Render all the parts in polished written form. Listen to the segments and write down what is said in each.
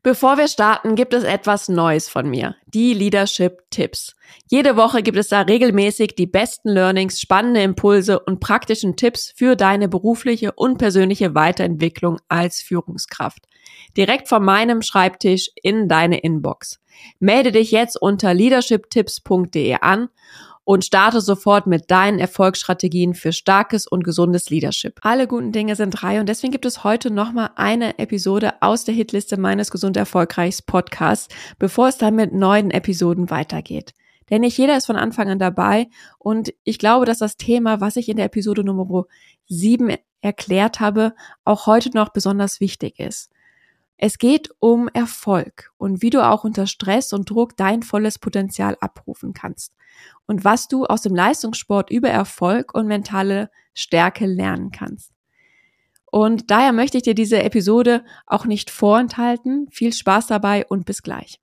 Bevor wir starten, gibt es etwas Neues von mir, die Leadership-Tipps. Jede Woche gibt es da regelmäßig die besten Learnings, spannende Impulse und praktischen Tipps für deine berufliche und persönliche Weiterentwicklung als Führungskraft. Direkt von meinem Schreibtisch in deine Inbox. Melde dich jetzt unter leadershiptipps.de an und starte sofort mit deinen Erfolgsstrategien für starkes und gesundes Leadership. Alle guten Dinge sind drei und deswegen gibt es heute nochmal eine Episode aus der Hitliste meines Gesund Erfolgreichs Podcasts, bevor es dann mit neuen Episoden weitergeht. Denn nicht jeder ist von Anfang an dabei und ich glaube, dass das Thema, was ich in der Episode Nummer 7 erklärt habe, auch heute noch besonders wichtig ist. Es geht um Erfolg und wie du auch unter Stress und Druck dein volles Potenzial abrufen kannst und was du aus dem Leistungssport über Erfolg und mentale Stärke lernen kannst. Und daher möchte ich dir diese Episode auch nicht vorenthalten. Viel Spaß dabei und bis gleich.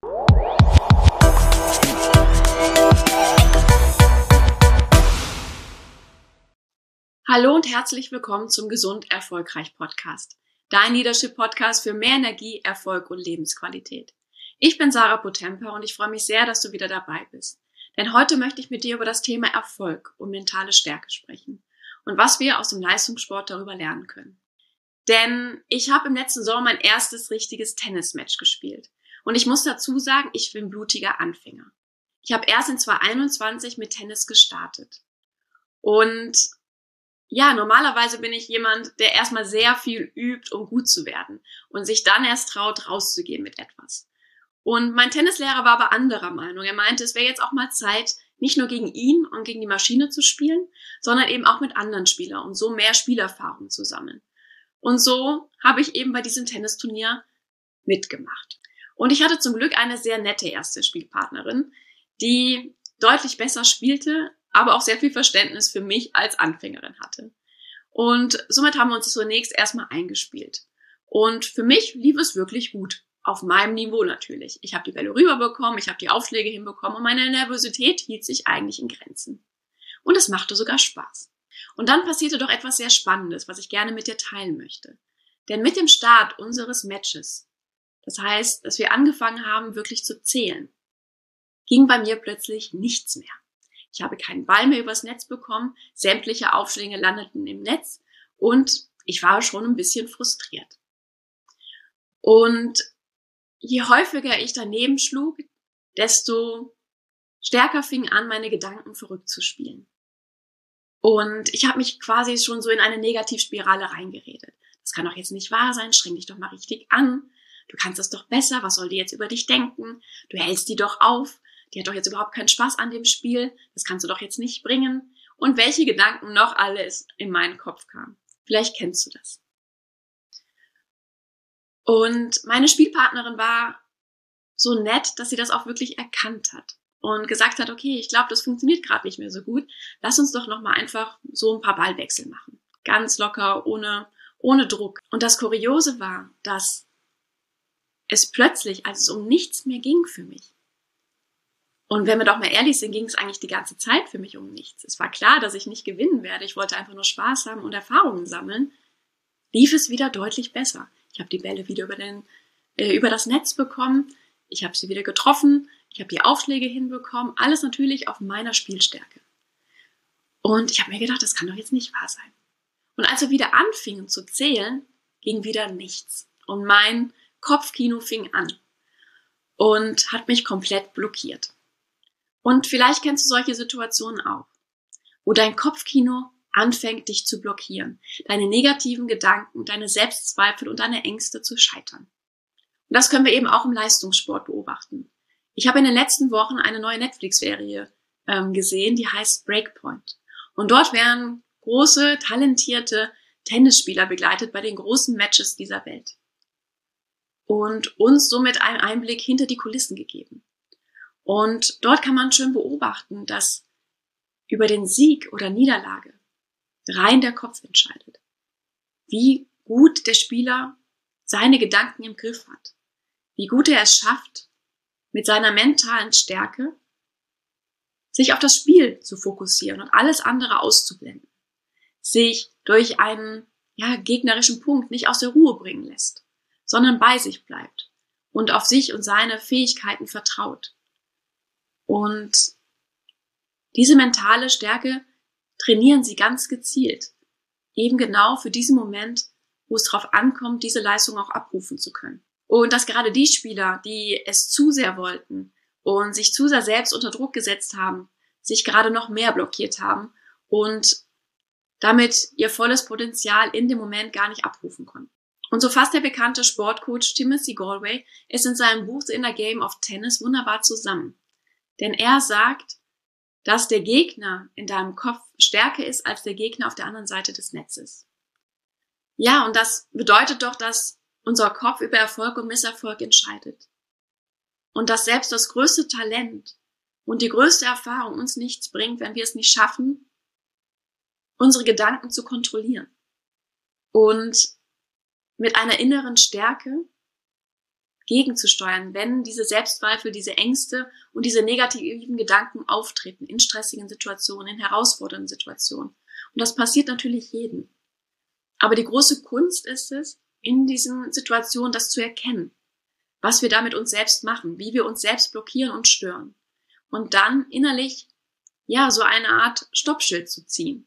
Hallo und herzlich willkommen zum Gesund Erfolgreich Podcast. Dein Leadership-Podcast für mehr Energie, Erfolg und Lebensqualität. Ich bin Sarah Potempa und ich freue mich sehr, dass du wieder dabei bist. Denn heute möchte ich mit dir über das Thema Erfolg und mentale Stärke sprechen und was wir aus dem Leistungssport darüber lernen können. Denn ich habe im letzten Sommer mein erstes richtiges Tennismatch gespielt. Und ich muss dazu sagen, ich bin blutiger Anfänger. Ich habe erst in 2021 mit Tennis gestartet. Und ja, normalerweise bin ich jemand, der erstmal sehr viel übt, um gut zu werden und sich dann erst traut, rauszugehen mit etwas. Und mein Tennislehrer war aber anderer Meinung. Er meinte, es wäre jetzt auch mal Zeit, nicht nur gegen ihn und gegen die Maschine zu spielen, sondern eben auch mit anderen Spielern und so mehr Spielerfahrung zu sammeln. Und so habe ich eben bei diesem Tennisturnier mitgemacht. Und ich hatte zum Glück eine sehr nette erste Spielpartnerin, die deutlich besser spielte, aber auch sehr viel Verständnis für mich als Anfängerin hatte. Und somit haben wir uns zunächst erstmal eingespielt. Und für mich lief es wirklich gut. Auf meinem Niveau natürlich. Ich habe die Bälle rüberbekommen, ich habe die Aufschläge hinbekommen und meine Nervosität hielt sich eigentlich in Grenzen. Und es machte sogar Spaß. Und dann passierte doch etwas sehr Spannendes, was ich gerne mit dir teilen möchte. Denn mit dem Start unseres Matches, das heißt, dass wir angefangen haben, wirklich zu zählen, ging bei mir plötzlich nichts mehr. Ich habe keinen Ball mehr übers Netz bekommen, sämtliche Aufschläge landeten im Netz und ich war schon ein bisschen frustriert. Und je häufiger ich daneben schlug, desto stärker fingen an, meine Gedanken verrückt zu spielen. Und ich habe mich quasi schon so in eine Negativspirale reingeredet. Das kann doch jetzt nicht wahr sein, streng dich doch mal richtig an. Du kannst es doch besser, was soll die jetzt über dich denken? Du hältst die doch auf. Die hat doch jetzt überhaupt keinen Spaß an dem Spiel, das kannst du doch jetzt nicht bringen. Und welche Gedanken noch alles in meinen Kopf kamen. Vielleicht kennst du das. Und meine Spielpartnerin war so nett, dass sie das auch wirklich erkannt hat und gesagt hat, okay, ich glaube, das funktioniert gerade nicht mehr so gut. Lass uns doch nochmal einfach so ein paar Ballwechsel machen. Ganz locker, ohne Druck. Und das Kuriose war, dass es plötzlich, als es um nichts mehr ging für mich, und wenn wir doch mal ehrlich sind, ging es eigentlich die ganze Zeit für mich um nichts. Es war klar, dass ich nicht gewinnen werde. Ich wollte einfach nur Spaß haben und Erfahrungen sammeln. Lief es wieder deutlich besser. Ich habe die Bälle wieder über das Netz bekommen. Ich habe sie wieder getroffen. Ich habe die Aufschläge hinbekommen. Alles natürlich auf meiner Spielstärke. Und ich habe mir gedacht, das kann doch jetzt nicht wahr sein. Und als wir wieder anfingen zu zählen, ging wieder nichts. Und mein Kopfkino fing an und hat mich komplett blockiert. Und vielleicht kennst du solche Situationen auch, wo dein Kopfkino anfängt, dich zu blockieren, deine negativen Gedanken, deine Selbstzweifel und deine Ängste zu scheitern. Und das können wir eben auch im Leistungssport beobachten. Ich habe in den letzten Wochen eine neue Netflix-Serie gesehen, die heißt Breakpoint. Und dort werden große, talentierte Tennisspieler begleitet bei den großen Matches dieser Welt. Und uns somit einen Einblick hinter die Kulissen gegeben. Und dort kann man schön beobachten, dass über den Sieg oder Niederlage rein der Kopf entscheidet. Wie gut der Spieler seine Gedanken im Griff hat. Wie gut er es schafft, mit seiner mentalen Stärke sich auf das Spiel zu fokussieren und alles andere auszublenden. Sich durch einen gegnerischen Punkt nicht aus der Ruhe bringen lässt, sondern bei sich bleibt und auf sich und seine Fähigkeiten vertraut. Und diese mentale Stärke trainieren sie ganz gezielt, eben genau für diesen Moment, wo es darauf ankommt, diese Leistung auch abrufen zu können. Und dass gerade die Spieler, die es zu sehr wollten und sich zu sehr selbst unter Druck gesetzt haben, sich gerade noch mehr blockiert haben und damit ihr volles Potenzial in dem Moment gar nicht abrufen konnten. Und so fasst der bekannte Sportcoach Timothy Galway es in seinem Buch The Inner Game of Tennis wunderbar zusammen. Denn er sagt, dass der Gegner in deinem Kopf stärker ist als der Gegner auf der anderen Seite des Netzes. Ja, und das bedeutet doch, dass unser Kopf über Erfolg und Misserfolg entscheidet. Und dass selbst das größte Talent und die größte Erfahrung uns nichts bringt, wenn wir es nicht schaffen, unsere Gedanken zu kontrollieren. Und mit einer inneren Stärke gegenzusteuern, wenn diese Selbstzweifel, diese Ängste und diese negativen Gedanken auftreten in stressigen Situationen, in herausfordernden Situationen. Und das passiert natürlich jedem. Aber die große Kunst ist es, in diesen Situationen das zu erkennen, was wir da mit uns selbst machen, wie wir uns selbst blockieren und stören. Und dann innerlich, ja, so eine Art Stoppschild zu ziehen.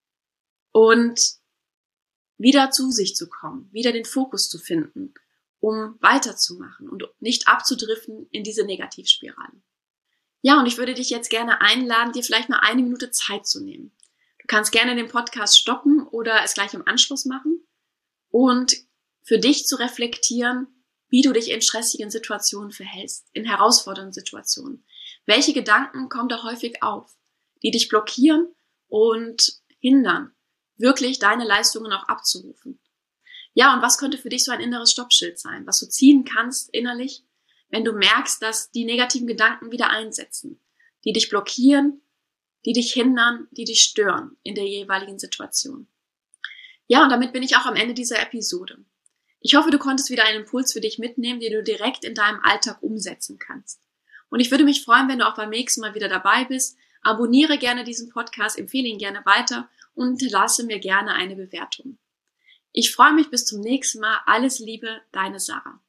Und wieder zu sich zu kommen, wieder den Fokus zu finden, um weiterzumachen und nicht abzudriften in diese Negativspirale. Ja, und ich würde dich jetzt gerne einladen, dir vielleicht mal 1 Minute Zeit zu nehmen. Du kannst gerne den Podcast stoppen oder es gleich im Anschluss machen und für dich zu reflektieren, wie du dich in stressigen Situationen verhältst, in herausfordernden Situationen. Welche Gedanken kommen da häufig auf, die dich blockieren und hindern, wirklich deine Leistungen auch abzurufen? Ja, und was könnte für dich so ein inneres Stoppschild sein, was du ziehen kannst innerlich, wenn du merkst, dass die negativen Gedanken wieder einsetzen, die dich blockieren, die dich hindern, die dich stören in der jeweiligen Situation. Ja, und damit bin ich auch am Ende dieser Episode. Ich hoffe, du konntest wieder einen Impuls für dich mitnehmen, den du direkt in deinem Alltag umsetzen kannst. Und ich würde mich freuen, wenn du auch beim nächsten Mal wieder dabei bist. Abonniere gerne diesen Podcast, empfehle ihn gerne weiter und hinterlasse mir gerne eine Bewertung. Ich freue mich bis zum nächsten Mal. Alles Liebe, deine Sarah.